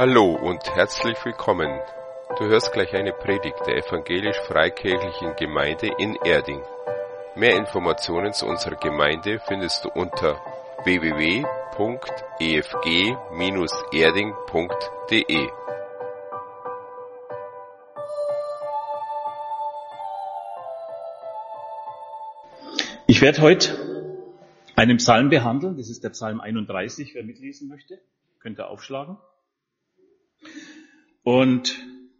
Hallo und herzlich willkommen. Du hörst gleich eine Predigt der evangelisch-freikirchlichen Gemeinde in Erding. Mehr Informationen zu unserer Gemeinde findest du unter www.efg-erding.de. Ich werde heute einen Psalm behandeln. Das ist der Psalm 31. Wer mitlesen möchte, könnt ihr aufschlagen. Und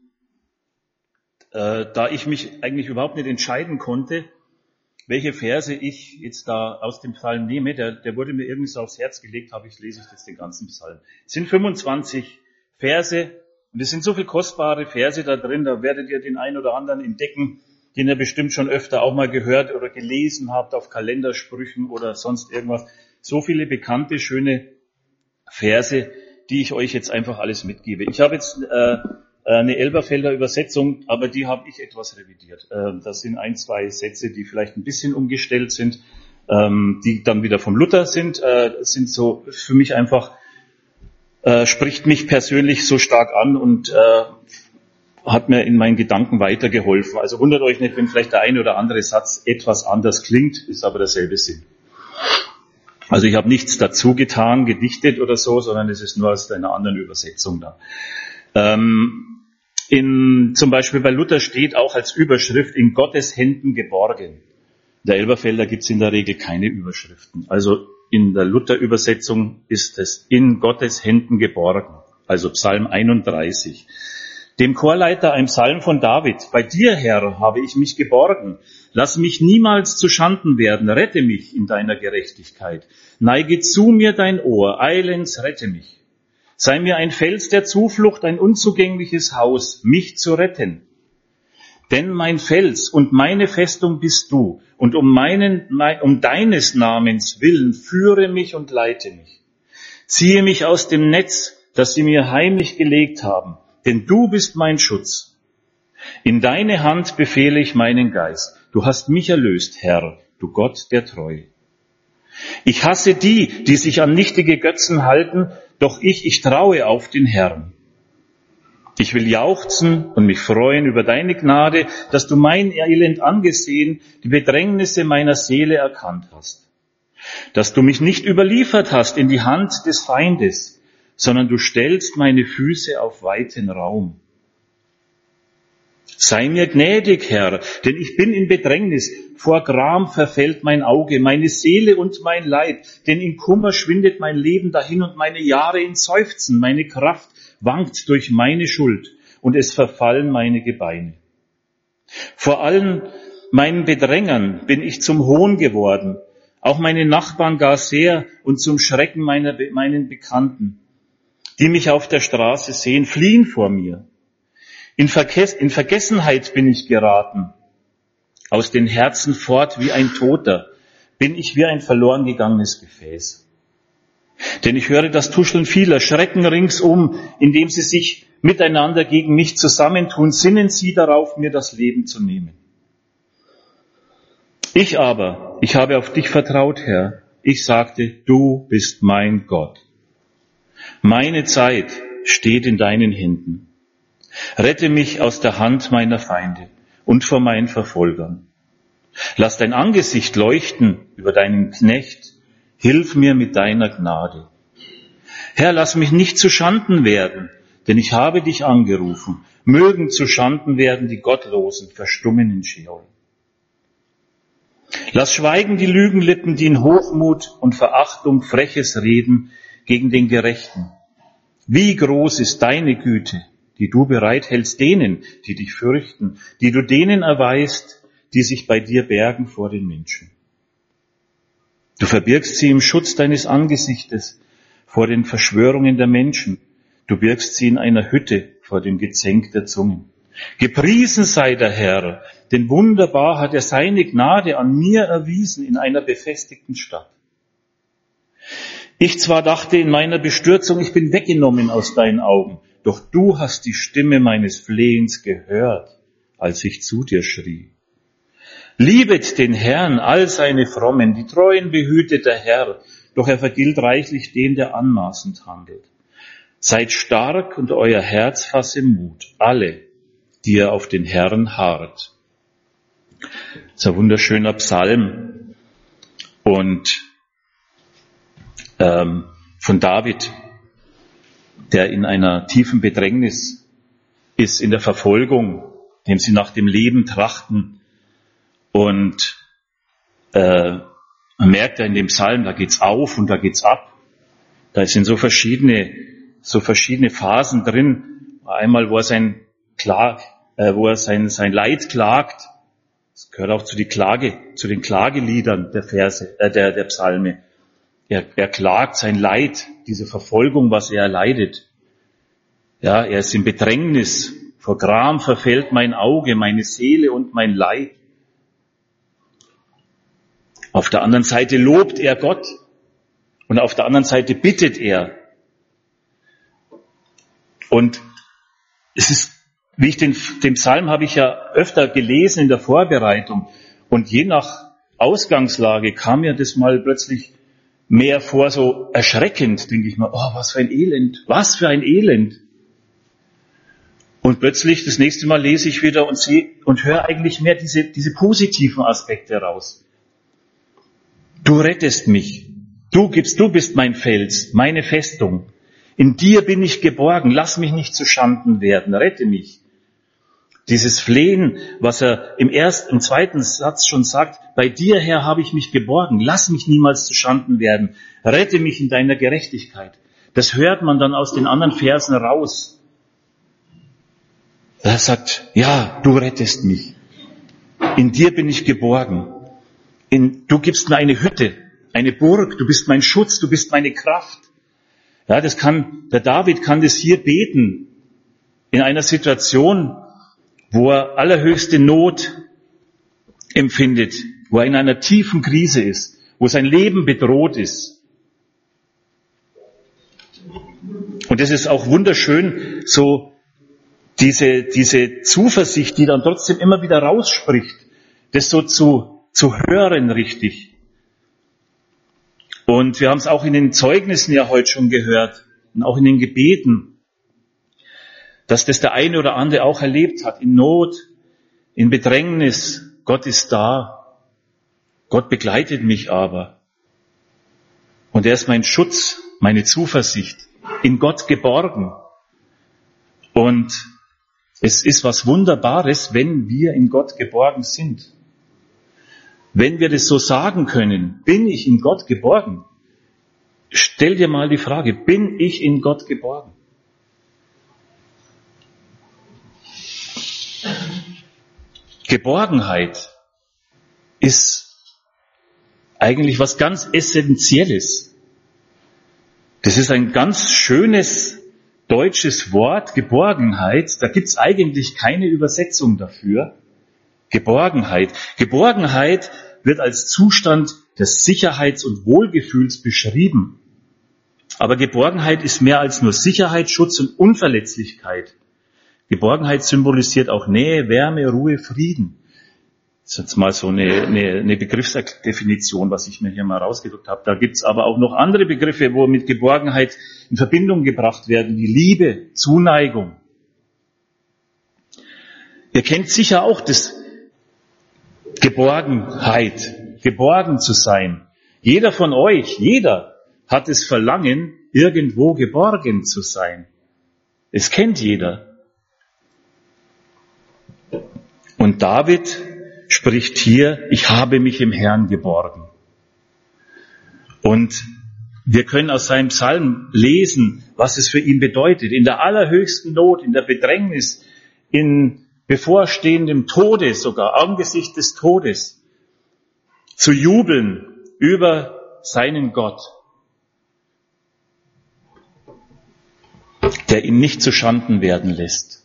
da ich mich eigentlich überhaupt nicht entscheiden konnte, welche Verse ich jetzt da aus dem Psalm nehme, der wurde mir irgendwie so aufs Herz gelegt, lese ich jetzt den ganzen Psalm. Es sind 25 Verse und es sind so viele kostbare Verse da drin, da werdet ihr den einen oder anderen entdecken, den ihr bestimmt schon öfter auch mal gehört oder gelesen habt auf Kalendersprüchen oder sonst irgendwas. So viele bekannte, schöne Verse, die ich euch jetzt einfach alles mitgebe. Ich habe jetzt eine Elberfelder Übersetzung, aber die habe ich etwas revidiert. Das sind ein, zwei Sätze, die vielleicht ein bisschen umgestellt sind, die dann wieder vom Luther sind. Das sind so für mich einfach, spricht mich persönlich so stark an und hat mir in meinen Gedanken weitergeholfen. Also wundert euch nicht, wenn vielleicht der eine oder andere Satz etwas anders klingt, ist aber derselbe Sinn. Also ich habe nichts dazu getan, gedichtet oder so, sondern es ist nur aus einer anderen Übersetzung da. Zum Beispiel bei Luther steht auch als Überschrift in Gottes Händen geborgen. In der Elberfelder gibt es in der Regel keine Überschriften. Also in der Luther-Übersetzung ist es in Gottes Händen geborgen. Also Psalm 31. Dem Chorleiter ein Psalm von David. Bei dir, Herr, habe ich mich geborgen. Lass mich niemals zu Schanden werden. Rette mich in deiner Gerechtigkeit. Neige zu mir dein Ohr. Eilends rette mich. Sei mir ein Fels der Zuflucht, ein unzugängliches Haus, mich zu retten. Denn mein Fels und meine Festung bist du. Und um deines Namens willen führe mich und leite mich. Ziehe mich aus dem Netz, das sie mir heimlich gelegt haben. Denn du bist mein Schutz. In deine Hand befehle ich meinen Geist. Du hast mich erlöst, Herr, du Gott der Treue. Ich hasse die, die sich an nichtige Götzen halten, doch ich traue auf den Herrn. Ich will jauchzen und mich freuen über deine Gnade, dass du mein Elend angesehen, die Bedrängnisse meiner Seele erkannt hast. Dass du mich nicht überliefert hast in die Hand des Feindes, sondern du stellst meine Füße auf weiten Raum. Sei mir gnädig, Herr, denn ich bin in Bedrängnis. Vor Gram verfällt mein Auge, meine Seele und mein Leib, denn in Kummer schwindet mein Leben dahin und meine Jahre in Seufzen. Meine Kraft wankt durch meine Schuld und es verfallen meine Gebeine. Vor allen meinen Bedrängern bin ich zum Hohn geworden, auch meine Nachbarn gar sehr und zum Schrecken meinen Bekannten, die mich auf der Straße sehen, fliehen vor mir. In Vergessenheit bin ich geraten. Aus den Herzen fort wie ein Toter bin ich wie ein verloren gegangenes Gefäß. Denn ich höre das Tuscheln vieler, Schrecken ringsum, indem sie sich miteinander gegen mich zusammentun, sinnen sie darauf, mir das Leben zu nehmen. Ich habe auf dich vertraut, Herr. Ich sagte, du bist mein Gott. Meine Zeit steht in deinen Händen. Rette mich aus der Hand meiner Feinde und vor meinen Verfolgern. Lass dein Angesicht leuchten über deinen Knecht. Hilf mir mit deiner Gnade. Herr, lass mich nicht zu Schanden werden, denn ich habe dich angerufen. Mögen zu Schanden werden die Gottlosen, verstummen in Scheol. Lass schweigen die Lügenlippen, die in Hochmut und Verachtung Freches reden gegen den Gerechten. Wie groß ist deine Güte, die du bereithältst denen, die dich fürchten, die du denen erweist, die sich bei dir bergen vor den Menschen. Du verbirgst sie im Schutz deines Angesichtes vor den Verschwörungen der Menschen. Du birgst sie in einer Hütte vor dem Gezänk der Zungen. Gepriesen sei der Herr, denn wunderbar hat er seine Gnade an mir erwiesen in einer befestigten Stadt. Ich zwar dachte in meiner Bestürzung, ich bin weggenommen aus deinen Augen, doch du hast die Stimme meines Flehens gehört, als ich zu dir schrie. Liebet den Herrn, all seine Frommen, die Treuen behütet der Herr, doch er vergilt reichlich den, der anmaßend handelt. Seid stark und euer Herz fasse Mut, alle, die ihr auf den Herrn harrt. Das ist ein wunderschöner Psalm und von David, der in einer tiefen Bedrängnis ist, in der Verfolgung, dem sie nach dem Leben trachten. Und man merkt ja in dem Psalm, da geht's auf und da geht's ab. Da sind so verschiedene Phasen drin. Einmal, wo er sein Leid klagt. Das gehört auch zu den Klageliedern der Verse, der Psalme. Er klagt sein Leid, diese Verfolgung, was er erleidet. Ja, er ist in Bedrängnis. Vor Gram verfällt mein Auge, meine Seele und mein Leib. Auf der anderen Seite lobt er Gott und auf der anderen Seite bittet er. Und es ist, wie ich den Psalm habe ich ja öfter gelesen in der Vorbereitung. Und je nach Ausgangslage kam mir das mal plötzlich mehr vor, so erschreckend, denke ich mal, oh, was für ein Elend. Und plötzlich, das nächste Mal lese ich wieder und sehe und höre eigentlich mehr diese positiven Aspekte raus. Du rettest mich. Du bist mein Fels, meine Festung. In dir bin ich geborgen. Lass mich nicht zu Schanden werden. Rette mich. Dieses Flehen, was er im zweiten Satz schon sagt, bei dir, Herr, habe ich mich geborgen. Lass mich niemals zu Schanden werden. Rette mich in deiner Gerechtigkeit. Das hört man dann aus den anderen Versen raus. Er sagt, ja, du rettest mich. In dir bin ich geborgen. Du gibst mir eine Hütte, eine Burg. Du bist mein Schutz, du bist meine Kraft. Ja, der David kann das hier beten. In einer Situation, wo er allerhöchste Not empfindet, wo er in einer tiefen Krise ist, wo sein Leben bedroht ist. Und es ist auch wunderschön, so diese Zuversicht, die dann trotzdem immer wieder rausspricht, das so zu hören richtig. Und wir haben es auch in den Zeugnissen ja heute schon gehört und auch in den Gebeten, dass das der eine oder andere auch erlebt hat, in Not, in Bedrängnis. Gott ist da. Gott begleitet mich aber. Und er ist mein Schutz, meine Zuversicht, in Gott geborgen. Und es ist was Wunderbares, wenn wir in Gott geborgen sind. Wenn wir das so sagen können, bin ich in Gott geborgen? Stell dir mal die Frage, bin ich in Gott geborgen? Geborgenheit ist eigentlich was ganz Essentielles. Das ist ein ganz schönes deutsches Wort, Geborgenheit. Da gibt's eigentlich keine Übersetzung dafür. Geborgenheit. Geborgenheit wird als Zustand des Sicherheits- und Wohlgefühls beschrieben. Aber Geborgenheit ist mehr als nur Sicherheit, Schutz und Unverletzlichkeit. Geborgenheit symbolisiert auch Nähe, Wärme, Ruhe, Frieden. Das ist jetzt mal so eine Begriffsdefinition, was ich mir hier mal rausgedrückt habe. Da gibt's aber auch noch andere Begriffe, wo mit Geborgenheit in Verbindung gebracht werden, wie Liebe, Zuneigung. Ihr kennt sicher auch das Geborgenheit, geborgen zu sein. Jeder von euch, jeder hat das Verlangen, irgendwo geborgen zu sein. Es kennt jeder. Und David spricht hier, ich habe mich im Herrn geborgen. Und wir können aus seinem Psalm lesen, was es für ihn bedeutet. In der allerhöchsten Not, in der Bedrängnis, in bevorstehendem Tode sogar, angesichts des Todes, zu jubeln über seinen Gott, der ihn nicht zu Schanden werden lässt.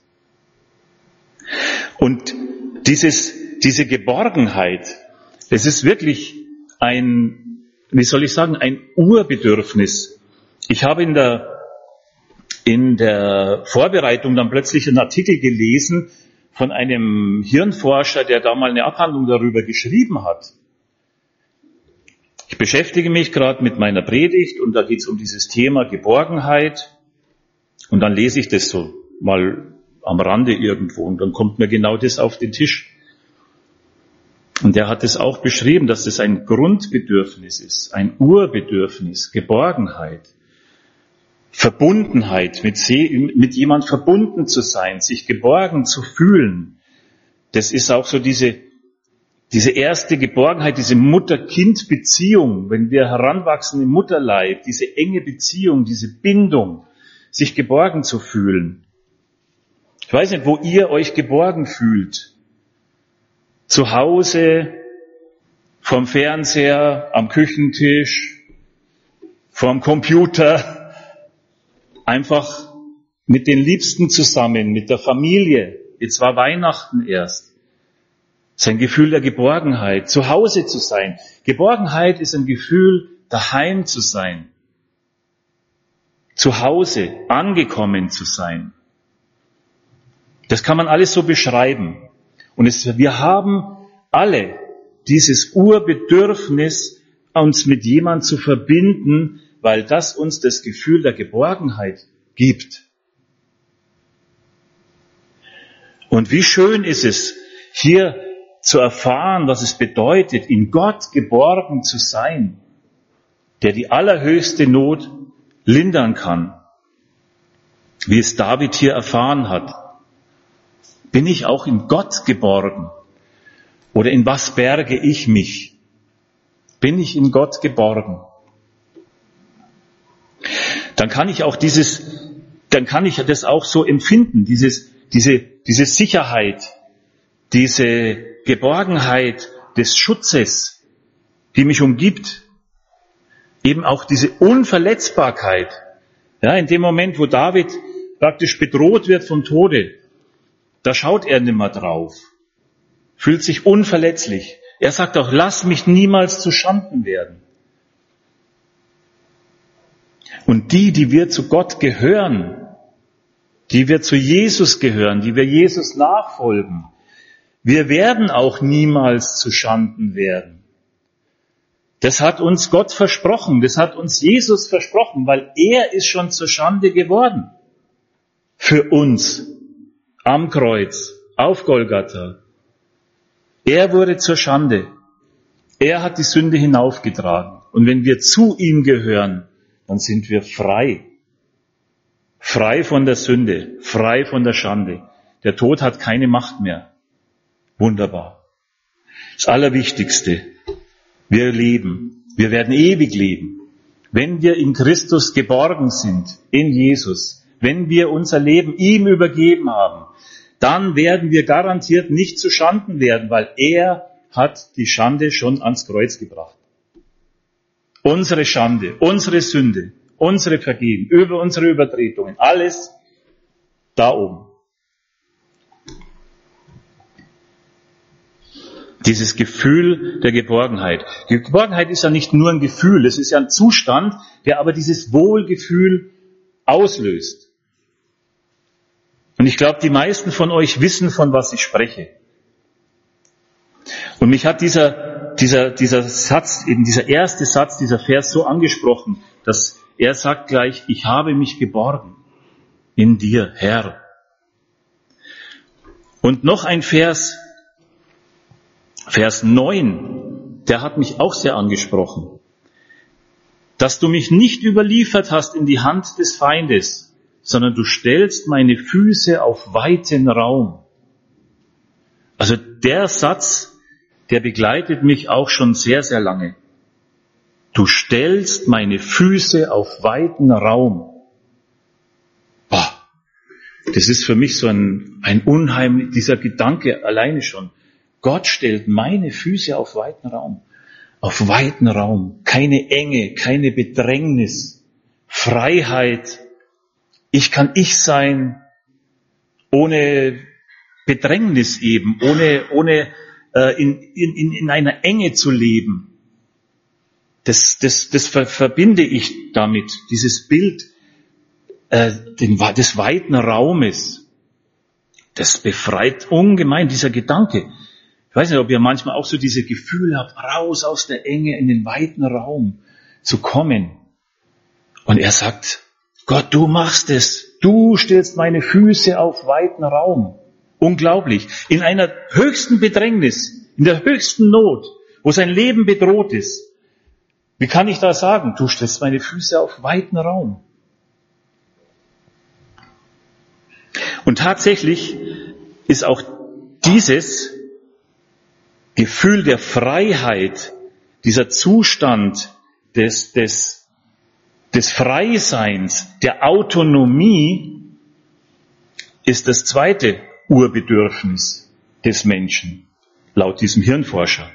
Und diese Geborgenheit, das ist wirklich ein Urbedürfnis. Ich habe in der Vorbereitung dann plötzlich einen Artikel gelesen von einem Hirnforscher, der da mal eine Abhandlung darüber geschrieben hat. Ich beschäftige mich gerade mit meiner Predigt und da geht es um dieses Thema Geborgenheit. Und dann lese ich das so mal am Rande irgendwo und dann kommt mir genau das auf den Tisch. Und der hat es auch beschrieben, dass das ein Grundbedürfnis ist, ein Urbedürfnis, Geborgenheit, Verbundenheit, mit jemand verbunden zu sein, sich geborgen zu fühlen. Das ist auch so diese erste Geborgenheit, diese Mutter-Kind-Beziehung, wenn wir heranwachsen im Mutterleib, diese enge Beziehung, diese Bindung, sich geborgen zu fühlen. Ich weiß nicht, wo ihr euch geborgen fühlt. Zu Hause, vorm Fernseher, am Küchentisch, vorm Computer, einfach mit den Liebsten zusammen, mit der Familie. Jetzt war Weihnachten erst. Sein Gefühl der Geborgenheit, zu Hause zu sein. Geborgenheit ist ein Gefühl, daheim zu sein. Zu Hause, angekommen zu sein. Das kann man alles so beschreiben. Und wir haben alle dieses Urbedürfnis, uns mit jemandem zu verbinden, weil das uns das Gefühl der Geborgenheit gibt. Und wie schön ist es, hier zu erfahren, was es bedeutet, in Gott geborgen zu sein, der die allerhöchste Not lindern kann, wie es David hier erfahren hat. Bin ich auch in Gott geborgen? Oder in was berge ich mich? Bin ich in Gott geborgen? Dann kann ich das auch so empfinden, diese Sicherheit, diese Geborgenheit des Schutzes, die mich umgibt. Eben auch diese Unverletzbarkeit. Ja, in dem Moment, wo David praktisch bedroht wird vom Tode, da schaut er nimmer drauf, fühlt sich unverletzlich. Er sagt auch, lass mich niemals zu Schanden werden. Und die wir zu Gott gehören, die wir zu Jesus gehören, die wir Jesus nachfolgen, wir werden auch niemals zu Schanden werden. Das hat uns Gott versprochen, das hat uns Jesus versprochen, weil er ist schon zur Schande geworden. Für uns. Am Kreuz, auf Golgatha. Er wurde zur Schande. Er hat die Sünde hinaufgetragen. Und wenn wir zu ihm gehören, dann sind wir frei. Frei von der Sünde, frei von der Schande. Der Tod hat keine Macht mehr. Wunderbar. Das Allerwichtigste. Wir leben. Wir werden ewig leben. Wenn wir in Christus geborgen sind, in Jesus, wenn wir unser Leben ihm übergeben haben, dann werden wir garantiert nicht zu Schanden werden, weil er hat die Schande schon ans Kreuz gebracht. Unsere Schande, unsere Sünde, unsere Vergehen, über unsere Übertretungen, alles da oben. Dieses Gefühl der Geborgenheit. Die Geborgenheit ist ja nicht nur ein Gefühl, es ist ja ein Zustand, der aber dieses Wohlgefühl auslöst. Und ich glaube, die meisten von euch wissen, von was ich spreche. Und mich hat dieser Satz, eben dieser erste Satz, dieser Vers so angesprochen, dass er sagt gleich, ich habe mich geborgen in dir, Herr. Und noch ein Vers 9, der hat mich auch sehr angesprochen. Dass du mich nicht überliefert hast in die Hand des Feindes, sondern du stellst meine Füße auf weiten Raum. Also der Satz, der begleitet mich auch schon sehr, sehr lange. Du stellst meine Füße auf weiten Raum. Boah, das ist für mich so ein unheimlich, dieser Gedanke alleine schon. Gott stellt meine Füße auf weiten Raum. Auf weiten Raum. Keine Enge, keine Bedrängnis. Freiheit. Ich kann ich sein, ohne Bedrängnis eben, ohne in einer Enge zu leben. Das verbinde ich damit, dieses Bild des weiten Raumes. Das befreit ungemein, dieser Gedanke. Ich weiß nicht, ob ihr manchmal auch so diese Gefühle habt, raus aus der Enge in den weiten Raum zu kommen. Und er sagt, Gott, du machst es. Du stellst meine Füße auf weiten Raum. Unglaublich. In einer höchsten Bedrängnis, in der höchsten Not, wo sein Leben bedroht ist. Wie kann ich da sagen? Du stellst meine Füße auf weiten Raum. Und tatsächlich ist auch dieses Gefühl der Freiheit, dieser Zustand des Freiseins, der Autonomie, ist das zweite Urbedürfnis des Menschen, laut diesem Hirnforscher.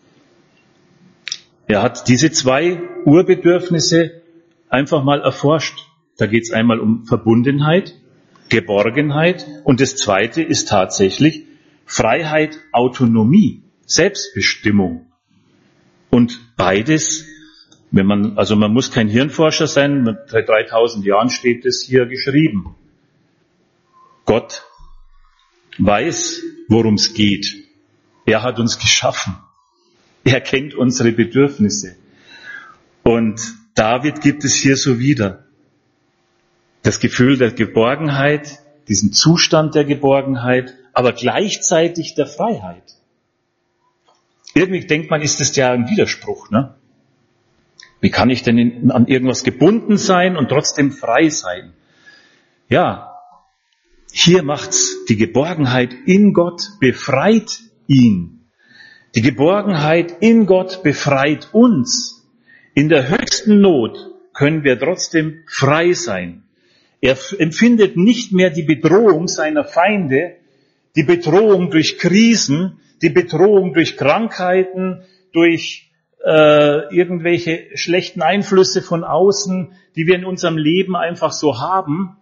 Er hat diese zwei Urbedürfnisse einfach mal erforscht. Da geht es einmal um Verbundenheit, Geborgenheit und das zweite ist tatsächlich Freiheit, Autonomie, Selbstbestimmung. Und beides, man muss kein Hirnforscher sein, seit 3000 Jahren steht es hier geschrieben. Gott weiß, worum es geht. Er hat uns geschaffen. Er kennt unsere Bedürfnisse. Und David gibt es hier so wieder. Das Gefühl der Geborgenheit, diesen Zustand der Geborgenheit, aber gleichzeitig der Freiheit. Irgendwie denkt man, ist das ja ein Widerspruch, ne? Wie kann ich denn an irgendwas gebunden sein und trotzdem frei sein? Ja, hier macht's die Geborgenheit in Gott befreit ihn. Die Geborgenheit in Gott befreit uns. In der höchsten Not können wir trotzdem frei sein. Er empfindet nicht mehr die Bedrohung seiner Feinde, die Bedrohung durch Krisen, die Bedrohung durch Krankheiten, durch irgendwelche schlechten Einflüsse von außen, die wir in unserem Leben einfach so haben.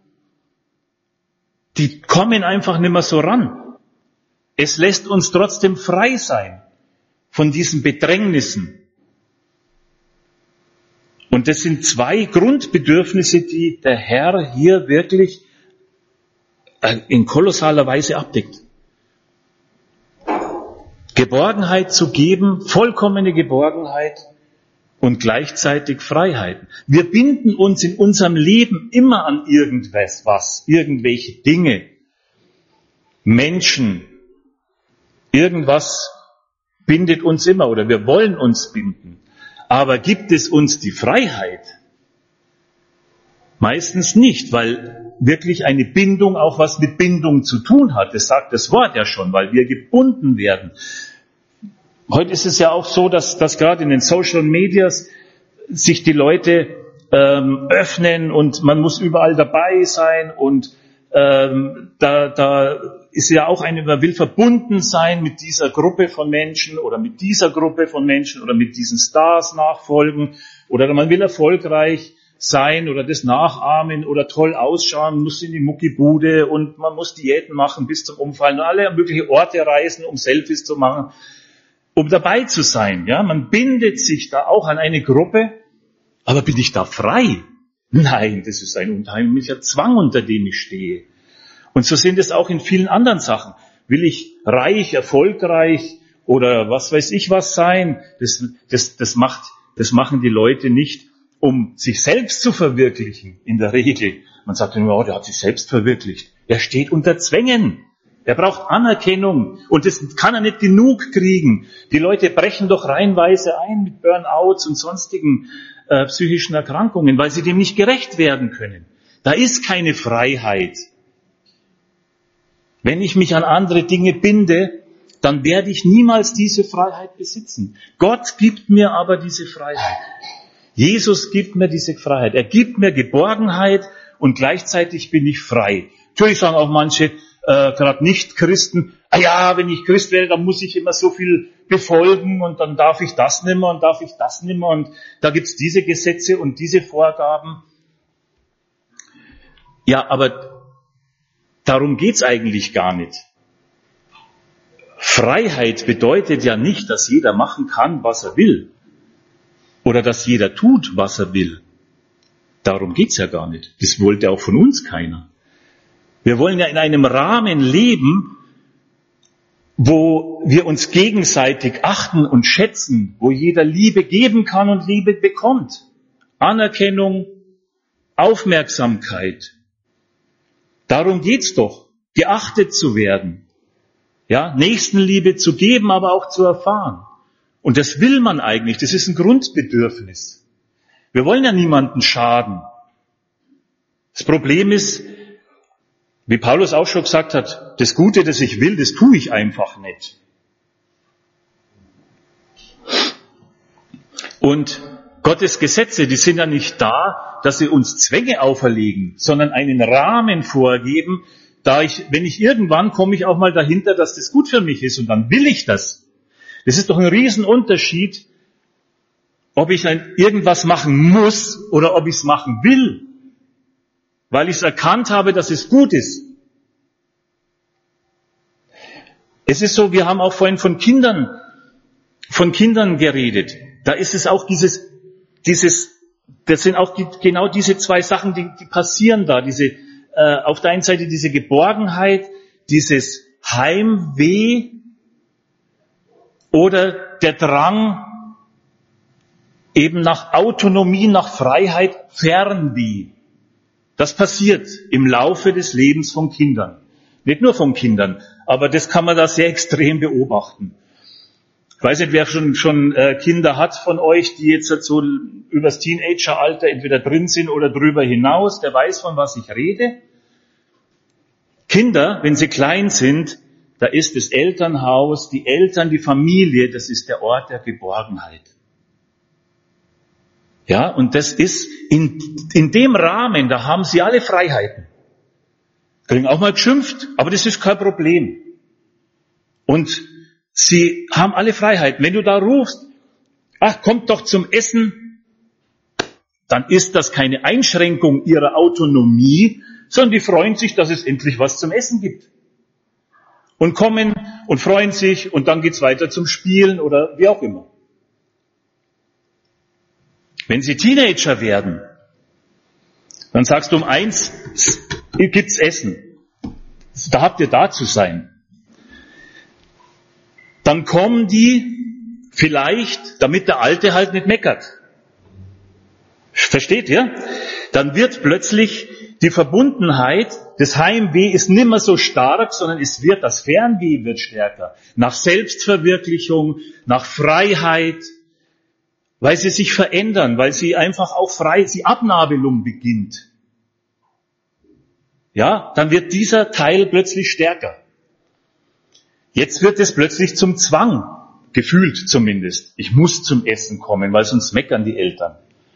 Die kommen einfach nicht mehr so ran. Es lässt uns trotzdem frei sein von diesen Bedrängnissen. Und das sind zwei Grundbedürfnisse, die der Herr hier wirklich in kolossaler Weise abdeckt. Geborgenheit zu geben, vollkommene Geborgenheit und gleichzeitig Freiheit. Wir binden uns in unserem Leben immer an irgendwas, irgendwelche Dinge, Menschen, irgendwas bindet uns immer oder wir wollen uns binden. Aber gibt es uns die Freiheit? Meistens nicht, weil wirklich eine Bindung auch was mit Bindung zu tun hat. Das sagt das Wort ja schon, weil wir gebunden werden. Heute ist es ja auch so, dass gerade in den Social Medias sich die Leute öffnen und man muss überall dabei sein und da ist ja auch man will verbunden sein mit dieser Gruppe von Menschen oder mit dieser Gruppe von Menschen oder mit diesen Stars nachfolgen oder man will erfolgreich sein oder das nachahmen oder toll ausschauen, man muss in die Muckibude und man muss Diäten machen bis zum Umfallen und alle mögliche Orte reisen, um Selfies zu machen, um dabei zu sein. Ja, man bindet sich da auch an eine Gruppe, aber bin ich da frei? Nein, das ist ein unheimlicher Zwang, unter dem ich stehe. Und so sind es auch in vielen anderen Sachen. Will ich reich, erfolgreich oder was weiß ich was sein? Das machen die Leute nicht, um sich selbst zu verwirklichen, in der Regel. Man sagt immer, oh, der hat sich selbst verwirklicht. Er steht unter Zwängen. Er braucht Anerkennung und das kann er nicht genug kriegen. Die Leute brechen doch reihenweise ein mit Burnouts und sonstigen psychischen Erkrankungen, weil sie dem nicht gerecht werden können. Da ist keine Freiheit. Wenn ich mich an andere Dinge binde, dann werde ich niemals diese Freiheit besitzen. Gott gibt mir aber diese Freiheit. Jesus gibt mir diese Freiheit. Er gibt mir Geborgenheit und gleichzeitig bin ich frei. Natürlich sagen auch manche, gerade Nicht-Christen, wenn ich Christ werde, dann muss ich immer so viel befolgen und dann darf ich das nicht mehr und darf ich das nicht mehr und da gibt's diese Gesetze und diese Vorgaben. Ja, aber darum geht's eigentlich gar nicht. Freiheit bedeutet ja nicht, dass jeder machen kann, was er will. Oder dass jeder tut, was er will. Darum geht's ja gar nicht. Das wollte auch von uns keiner. Wir wollen ja in einem Rahmen leben, wo wir uns gegenseitig achten und schätzen, wo jeder Liebe geben kann und Liebe bekommt. Anerkennung, Aufmerksamkeit. Darum geht's doch, geachtet zu werden. Ja, Nächstenliebe zu geben, aber auch zu erfahren. Und das will man eigentlich, das ist ein Grundbedürfnis. Wir wollen ja niemanden schaden. Das Problem ist, wie Paulus auch schon gesagt hat, das Gute, das ich will, das tue ich einfach nicht. Und Gottes Gesetze, die sind ja nicht da, dass sie uns Zwänge auferlegen, sondern einen Rahmen vorgeben, wenn ich irgendwann komme ich auch mal dahinter, dass das gut für mich ist und dann will ich das. Das ist doch ein Riesenunterschied, ob ich irgendwas machen muss oder ob ich es machen will, weil ich es erkannt habe, dass es gut ist. Es ist so, wir haben auch vorhin von Kindern geredet. Da ist es auch das sind auch genau diese zwei Sachen, die passieren da. Auf der einen Seite diese Geborgenheit, dieses Heimweh oder der Drang eben nach Autonomie, nach Freiheit, Fernweh. Das passiert im Laufe des Lebens von Kindern. Nicht nur von Kindern, aber das kann man da sehr extrem beobachten. Ich weiß nicht, wer schon Kinder hat von euch, die jetzt so übers Teenageralter entweder drin sind oder drüber hinaus, der weiß, von was ich rede. Kinder, wenn sie klein sind, da ist das Elternhaus, die Eltern, die Familie, das ist der Ort der Geborgenheit. Ja, und das ist in dem Rahmen, da haben sie alle Freiheiten. Kriegen auch mal geschimpft, aber das ist kein Problem. Und sie haben alle Freiheiten. Wenn du da rufst, ach, kommt doch zum Essen, dann ist das keine Einschränkung ihrer Autonomie, sondern die freuen sich, dass es endlich was zum Essen gibt. Und kommen und freuen sich und dann geht's weiter zum Spielen oder wie auch immer. Wenn sie Teenager werden, dann sagst du um 1, gibt's Essen. Da habt ihr da zu sein. Dann kommen die vielleicht, damit der Alte halt nicht meckert. Versteht ihr? Dann wird plötzlich die Verbundenheit, das Heimweh ist nimmer so stark, sondern das Fernweh wird stärker. Nach Selbstverwirklichung, nach Freiheit, weil sie sich verändern, weil sie einfach auch die Abnabelung beginnt. Ja, dann wird dieser Teil plötzlich stärker. Jetzt wird es plötzlich zum Zwang, gefühlt zumindest. Ich muss zum Essen kommen, weil sonst meckern die Eltern.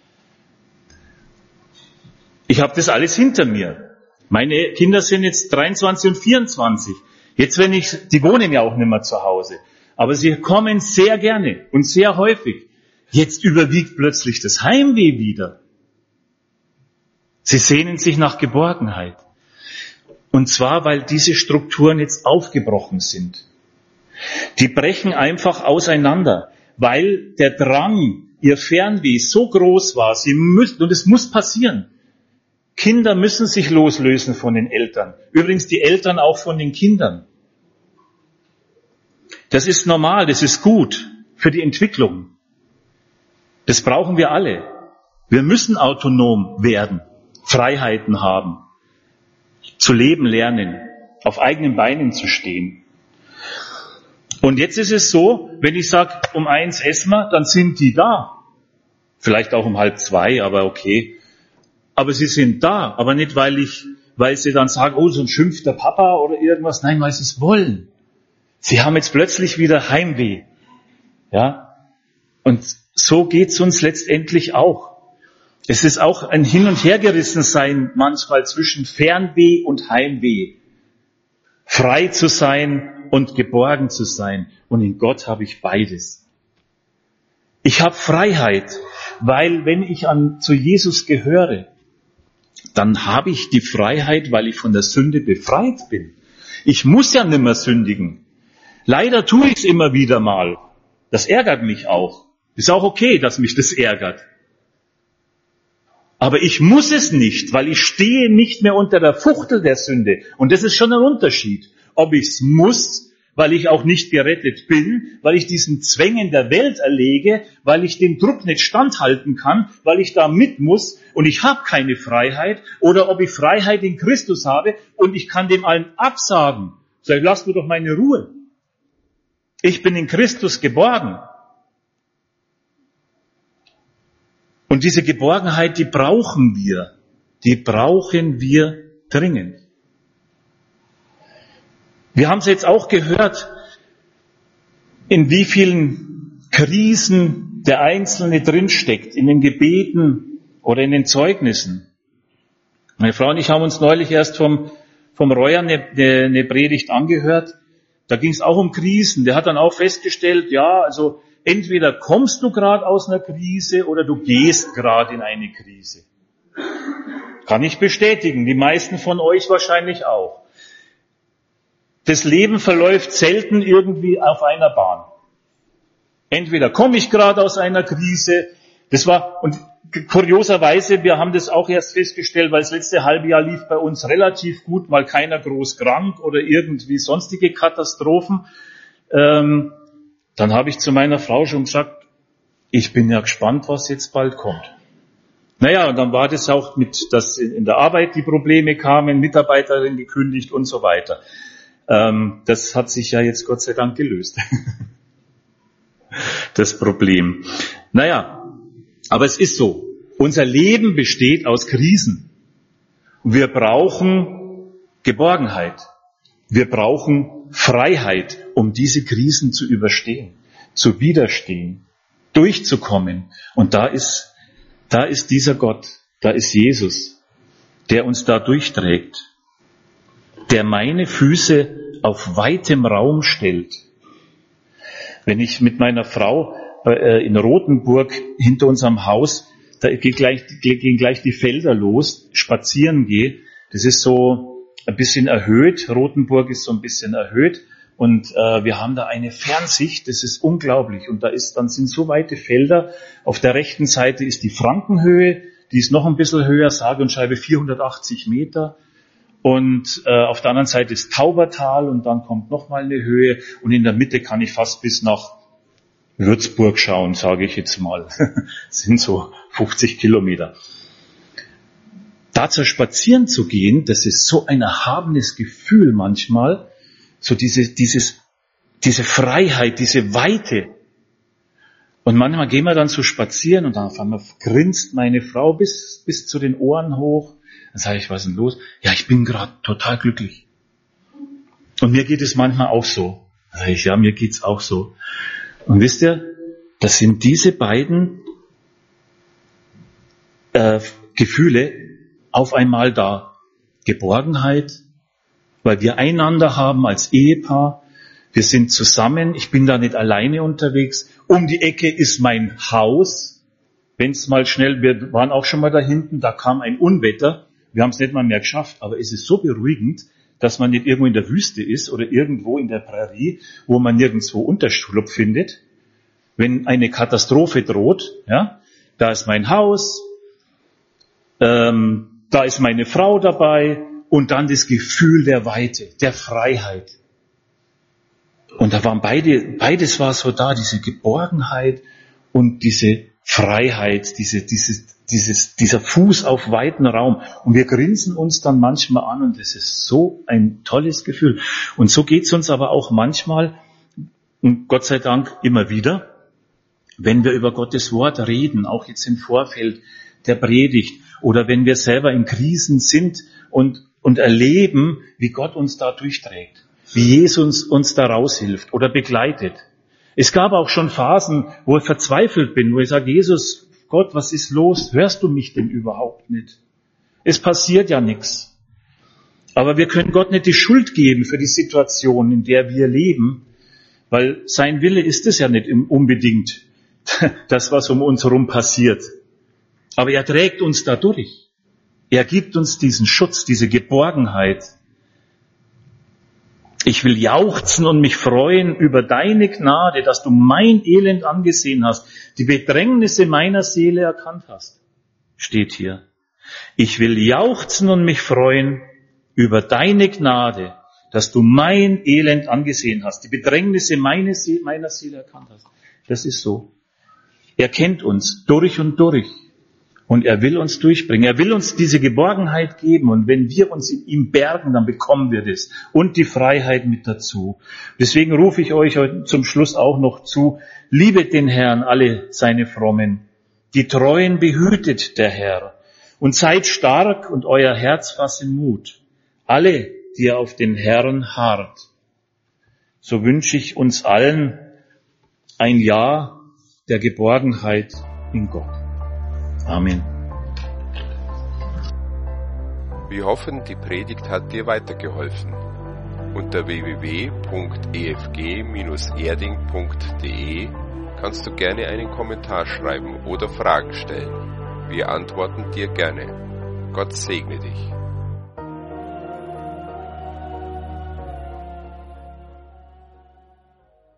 Ich habe das alles hinter mir. Meine Kinder sind jetzt 23 und 24. Jetzt, die wohnen ja auch nicht mehr zu Hause. Aber sie kommen sehr gerne und sehr häufig. Jetzt überwiegt plötzlich das Heimweh wieder. Sie sehnen sich nach Geborgenheit. Und zwar, weil diese Strukturen jetzt aufgebrochen sind. Die brechen einfach auseinander, weil der Drang, ihr Fernweh so groß war. Und es muss passieren. Kinder müssen sich loslösen von den Eltern. Übrigens die Eltern auch von den Kindern. Das ist normal, das ist gut für die Entwicklung. Das brauchen wir alle. Wir müssen autonom werden, Freiheiten haben, zu leben lernen, auf eigenen Beinen zu stehen. Und jetzt ist es so, wenn ich sage, um 1 essen wir, dann sind die da. Vielleicht auch um 1:30, aber okay. Aber sie sind da, aber nicht, weil sie dann sagen, oh, so ein schimpft der Papa oder irgendwas. Nein, weil sie es wollen. Sie haben jetzt plötzlich wieder Heimweh. Ja? Und so geht's uns letztendlich auch. Es ist auch ein Hin- und Hergerissensein manchmal zwischen Fernweh und Heimweh. Frei zu sein und geborgen zu sein. Und in Gott habe ich beides. Ich habe Freiheit, weil wenn ich zu Jesus gehöre, dann habe ich die Freiheit, weil ich von der Sünde befreit bin. Ich muss ja nicht mehr sündigen. Leider tue ich es immer wieder mal. Das ärgert mich auch. Ist auch okay, dass mich das ärgert. Aber ich muss es nicht, weil ich stehe nicht mehr unter der Fuchtel der Sünde. Und das ist schon ein Unterschied. Ob ich es muss, weil ich auch nicht gerettet bin, weil ich diesen Zwängen der Welt erlege, weil ich dem Druck nicht standhalten kann, weil ich da mit muss und ich habe keine Freiheit, oder ob ich Freiheit in Christus habe und ich kann dem allen absagen. Sag, lass mir doch meine Ruhe. Ich bin in Christus geborgen. Und diese Geborgenheit, die brauchen wir. Die brauchen wir dringend. Wir haben es jetzt auch gehört, in wie vielen Krisen der Einzelne drinsteckt, in den Gebeten oder in den Zeugnissen. Meine Frau und ich haben uns neulich erst vom Reuer eine Predigt angehört. Da ging es auch um Krisen. Der hat dann auch festgestellt, ja, also entweder kommst du gerade aus einer Krise oder du gehst gerade in eine Krise. Kann ich bestätigen, die meisten von euch wahrscheinlich auch. Das Leben verläuft selten irgendwie auf einer Bahn. Entweder komme ich gerade aus einer Krise, und kurioserweise, wir haben das auch erst festgestellt, weil das letzte halbe Jahr lief bei uns relativ gut, mal keiner groß krank oder irgendwie sonstige Katastrophen. Dann habe ich zu meiner Frau schon gesagt, ich bin ja gespannt, was jetzt bald kommt. Naja, und dann war das auch dass in der Arbeit die Probleme kamen, Mitarbeiterin gekündigt und so weiter. Das hat sich ja jetzt Gott sei Dank gelöst. Das Problem. Naja, aber es ist so. Unser Leben besteht aus Krisen. Wir brauchen Geborgenheit. Wir brauchen Freiheit, um diese Krisen zu überstehen, zu widerstehen, durchzukommen. Und da ist dieser Gott, da ist Jesus, der uns da durchträgt, der meine Füße auf weitem Raum stellt. Wenn ich mit meiner Frau in Rothenburg hinter unserem Haus, da gehen gleich die Felder los, spazieren gehe, das ist so ein bisschen erhöht, Rothenburg ist so ein bisschen erhöht und wir haben da eine Fernsicht, das ist unglaublich und dann sind so weite Felder, auf der rechten Seite ist die Frankenhöhe, die ist noch ein bisschen höher, sage und schreibe 480 Meter. Und auf der anderen Seite ist Taubertal und dann kommt nochmal eine Höhe und in der Mitte kann ich fast bis nach Würzburg schauen, sage ich jetzt mal. Das sind so 50 Kilometer. Da zu spazieren zu gehen, das ist so ein erhabenes Gefühl manchmal, so diese Freiheit, diese Weite. Und manchmal gehen wir dann so spazieren und dann auf einmal grinst meine Frau bis zu den Ohren hoch. Dann sage ich, was ist denn los? Ja, ich bin gerade total glücklich. Und mir geht es manchmal auch so. Dann sage ich, ja, mir geht's auch so. Und wisst ihr, das sind diese beiden Gefühle auf einmal da. Geborgenheit, weil wir einander haben als Ehepaar. Wir sind zusammen. Ich bin da nicht alleine unterwegs. Um die Ecke ist mein Haus. Wenn es mal schnell, wir waren auch schon mal da hinten, da kam ein Unwetter. Wir haben es nicht mal mehr geschafft, aber es ist so beruhigend, dass man nicht irgendwo in der Wüste ist oder irgendwo in der Prärie, wo man nirgendwo Unterschlupf findet. Wenn eine Katastrophe droht, ja, da ist mein Haus, da ist meine Frau dabei und dann das Gefühl der Weite, der Freiheit. Und da waren beides war so da, diese Geborgenheit und diese Freiheit, dieser Fuß auf weiten Raum. Und wir grinsen uns dann manchmal an und das ist so ein tolles Gefühl. Und so geht's uns aber auch manchmal, und Gott sei Dank immer wieder, wenn wir über Gottes Wort reden, auch jetzt im Vorfeld der Predigt, oder wenn wir selber in Krisen sind und erleben, wie Gott uns da durchträgt, wie Jesus uns da raushilft oder begleitet. Es gab auch schon Phasen, wo ich verzweifelt bin, wo ich sage, Jesus, Gott, was ist los? Hörst du mich denn überhaupt nicht? Es passiert ja nichts. Aber wir können Gott nicht die Schuld geben für die Situation, in der wir leben, weil sein Wille ist es ja nicht unbedingt, das, was um uns herum passiert. Aber er trägt uns da durch. Er gibt uns diesen Schutz, diese Geborgenheit. Ich will jauchzen und mich freuen über deine Gnade, dass du mein Elend angesehen hast, die Bedrängnisse meiner Seele erkannt hast. Steht hier. Ich will jauchzen und mich freuen über deine Gnade, dass du mein Elend angesehen hast, die Bedrängnisse meiner Seele erkannt hast. Das ist so. Er kennt uns durch und durch. Und er will uns durchbringen. Er will uns diese Geborgenheit geben. Und wenn wir uns in ihm bergen, dann bekommen wir das. Und die Freiheit mit dazu. Deswegen rufe ich euch heute zum Schluss auch noch zu. Liebet den Herrn, alle seine Frommen. Die Treuen behütet der Herr. Und seid stark und euer Herz fasse Mut. Alle, die auf den Herrn harrt. So wünsche ich uns allen ein Jahr der Geborgenheit in Gott. Amen. Wir hoffen, die Predigt hat dir weitergeholfen. Unter www.efg-erding.de kannst du gerne einen Kommentar schreiben oder Fragen stellen. Wir antworten dir gerne. Gott segne dich.